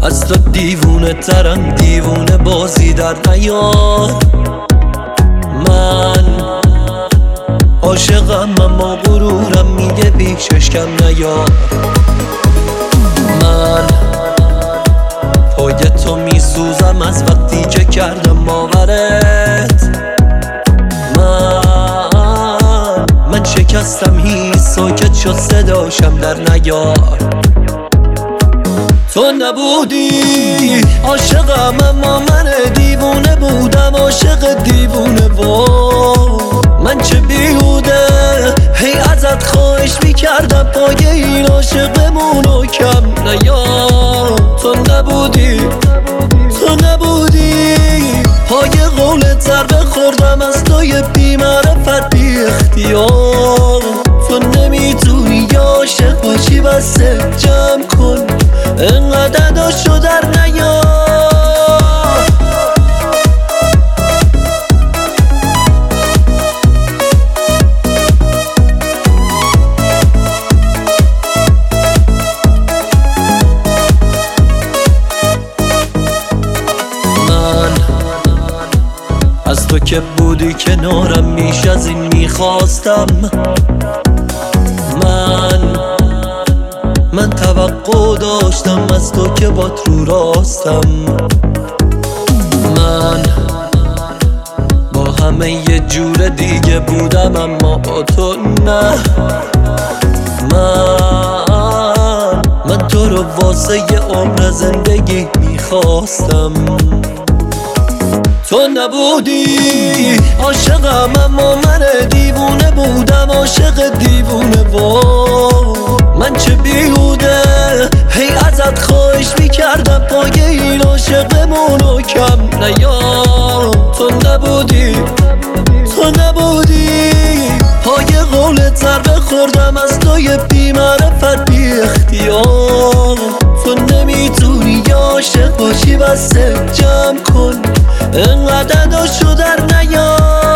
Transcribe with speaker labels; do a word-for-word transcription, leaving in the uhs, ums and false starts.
Speaker 1: از تو دیوونه ترم، دیوونه بازی در نیار. من عاشقم اما غرورم میگه بیشش کم نیار. من پای تو میسوزم از وقتی که کردم باورت. من من شکستم هیچ ساکت شد صداشم در نیار. تو نبودی عاشقم اما من دیوونه بودم، عاشق دیوونه با من چه بیهوده هی ازت خواهش میکردم پای این عاشقمونو کم نیار. تو نبودی تو نبودی پای قولت ضربه خوردم از توی بی معرفت بی اختیار. تو نمیتونی عاشق باشی بسه جمع کن انقدر داشو در نیار. من از تو که بودی کنارم میش از این میخواستم. من من توقع داشتم از تو که بات رو راستم. من با همه یه جور دیگه بودم اما با تو نه. من من تو رو واسه یه عمر زندگی میخواستم. تو نبودی عاشقم اما من دیوونه بودم، عاشق دیوونه با من چه بیهوده هی ازت خواهش میکردم پای این عاشقمونو کم نیار. تو نبودی تو نبودی پای قولت ضربه خوردم از توی بی معرفت بی اختیار. تو نمیتونی عاشق باشی بسه جمع کن انقدر داشو در نیار.